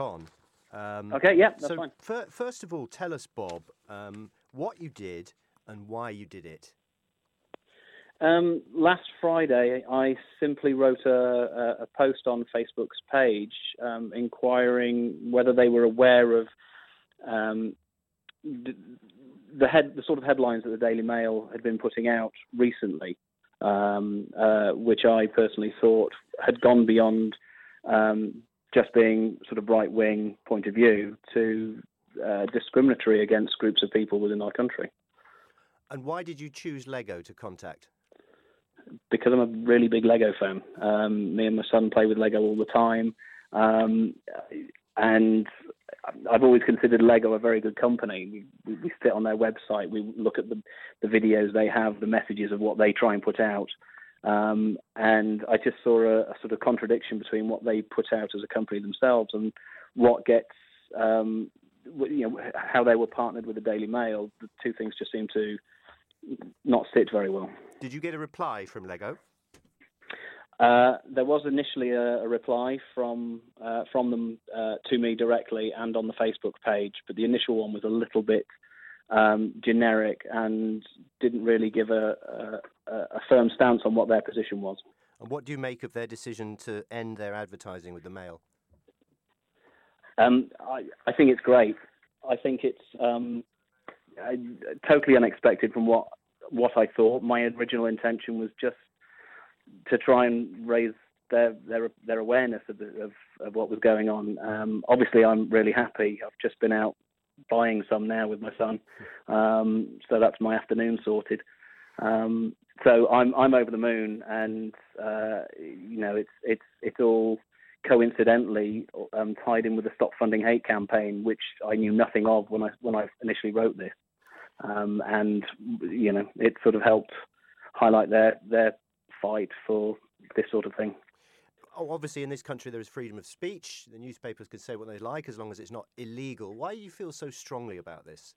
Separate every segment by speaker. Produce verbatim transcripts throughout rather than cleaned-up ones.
Speaker 1: on. Um,
Speaker 2: Okay, yeah, that's
Speaker 1: so
Speaker 2: fine.
Speaker 1: fir- first of all, tell us, Bob, um, what you did and why you did it.
Speaker 2: Um, last Friday, I simply wrote a, a, a post on Facebook's page um, inquiring whether they were aware of um, the, the, head, the sort of headlines that the Daily Mail had been putting out recently, um, uh, which I personally thought had gone beyond um, just being sort of right-wing point of view to uh, discriminatory against groups of people within our country.
Speaker 1: And why did you choose Lego to contact?
Speaker 2: Because I'm a really big Lego fan. Um, me and my son play with Lego all the time. Um, and I've always considered Lego a very good company. We, we, we sit on their website, we look at the, the videos they have, the messages of what they try and put out. Um, and I just saw a, a sort of contradiction between what they put out as a company themselves and what gets, um, you know, how they were partnered with the Daily Mail. The two things just seem to not sit very well.
Speaker 1: Did you get a reply from Lego?
Speaker 2: Uh, there was initially a, a reply from uh, from them uh, to me directly and on the Facebook page, but the initial one was a little bit um, generic and didn't really give a, a, a firm stance on what their position was.
Speaker 1: And what do you make of their decision to end their advertising with the Mail?
Speaker 2: Um, I, I think it's great. I think it's um, I, totally unexpected from what what I thought. My original intention was just to try and raise their their their awareness of, the, of of what was going on. Um, obviously, I'm really happy. I've just been out buying some now with my son, um, so that's my afternoon sorted. Um, so I'm I'm over the moon, and uh, you know it's it's it's all coincidentally um, tied in with the Stop Funding Hate campaign, which I knew nothing of when I when I initially wrote this, um, and you know it sort of helped highlight their their fight for this sort of thing.
Speaker 1: Oh, obviously, in this country, there is freedom of speech. The newspapers can say what they like as long as it's not illegal. Why do you feel so strongly about this?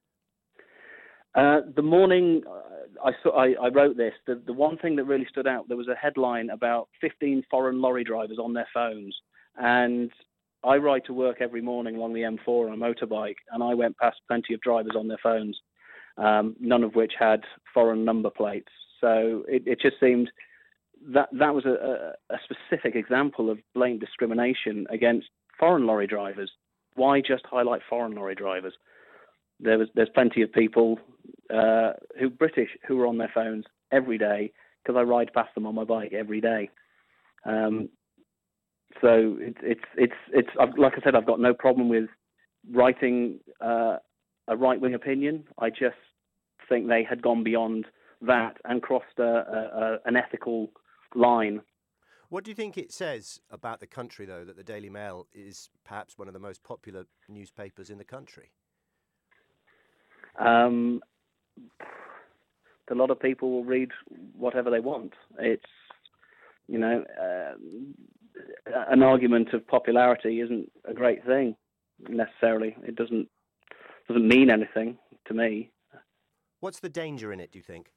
Speaker 2: Uh, the morning uh, I, saw, I, I wrote this, the, the one thing that really stood out, there was a headline about fifteen foreign lorry drivers on their phones. And I ride to work every morning along the M four on a motorbike, and I went past plenty of drivers on their phones, um, none of which had foreign number plates. So it, it just seemed that that was a, a specific example of blatant discrimination against foreign lorry drivers. Why just highlight foreign lorry drivers? There was there's plenty of people uh, who British who are on their phones every day because I ride past them on my bike every day. Um, so it's it's it's it's I've, like I said, I've got no problem with writing uh, a right wing opinion. I just think they had gone beyond that and crossed a, a, a, an ethical line.
Speaker 1: What do you think it says about the country, though, that the Daily Mail is perhaps one of the most popular newspapers in the country?
Speaker 2: Um, a lot of people will read whatever they want. It's, you know, uh, an argument of popularity isn't a great thing necessarily. It doesn't doesn't mean anything to me.
Speaker 1: What's the danger in it, do you think?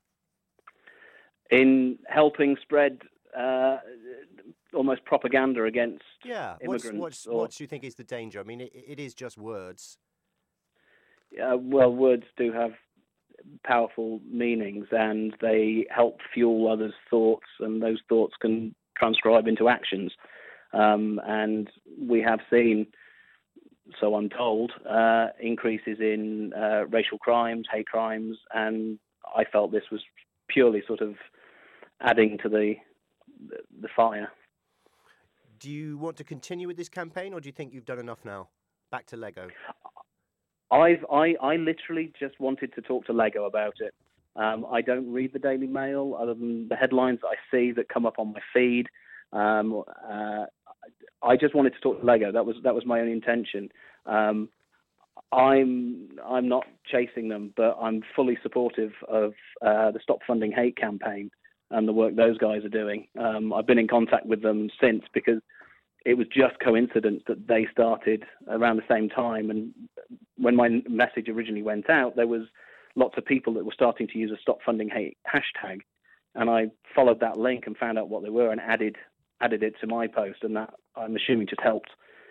Speaker 2: In helping spread uh, almost propaganda against
Speaker 1: yeah.
Speaker 2: immigrants.
Speaker 1: What's, what's,
Speaker 2: or,
Speaker 1: what do you think is the danger? I mean, it, it is just words.
Speaker 2: Uh, well, words do have powerful meanings, and they help fuel others' thoughts, and those thoughts can transcribe into actions. Um, and we have seen, so I'm told, uh, increases in uh, racial crimes, hate crimes, and I felt this was purely sort of adding to the the fire.
Speaker 1: Do you want to continue with this campaign, or do you think you've done enough now? Back to Lego.
Speaker 2: I've I, I literally just wanted to talk to Lego about it. Um, I don't read the Daily Mail other than the headlines that I see that come up on my feed. Um, uh, I just wanted to talk to Lego. That was that was my only intention. Um, I'm I'm not chasing them, but I'm fully supportive of uh, the Stop Funding Hate campaign and the work those guys are doing. Um, I've been in contact with them since because it was just coincidence that they started around the same time. And when my message originally went out, there was lots of people that were starting to use a Stop Funding Hate hashtag. And I followed that link and found out what they were and added added it to my post. And that, I'm assuming, just helped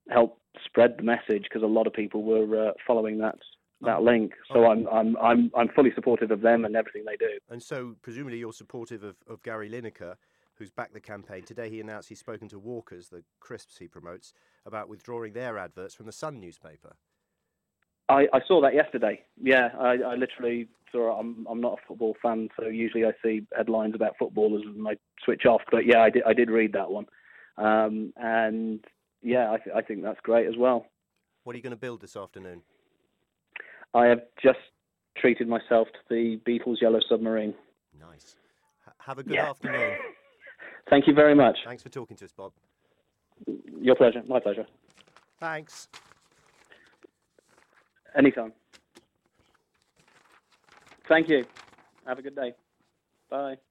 Speaker 2: help spread the message, because a lot of people were uh, following that that
Speaker 1: Oh.
Speaker 2: link. So
Speaker 1: Oh.
Speaker 2: I'm I'm I'm I'm fully supportive of them and everything they do.
Speaker 1: And so, presumably, you're supportive of, of Gary Lineker, who's backed the campaign. Today, he announced he's spoken to Walkers, the crisps he promotes, about withdrawing their adverts from the Sun newspaper.
Speaker 2: I, I saw that yesterday. Yeah, I, I literally saw. I'm I'm not a football fan, so usually I see headlines about footballers and I switch off. But yeah, I did I did read that one, um, and yeah, I, th- I think that's great as well.
Speaker 1: What are you going to build this afternoon?
Speaker 2: I have just treated myself to the Beatles' Yellow Submarine.
Speaker 1: Nice. H- have a good
Speaker 2: Yeah.
Speaker 1: afternoon.
Speaker 2: Thank you very much.
Speaker 1: Thanks for talking to us, Bob.
Speaker 2: Your pleasure. My pleasure.
Speaker 1: Thanks.
Speaker 2: Anytime. Thank you. Have a good day. Bye.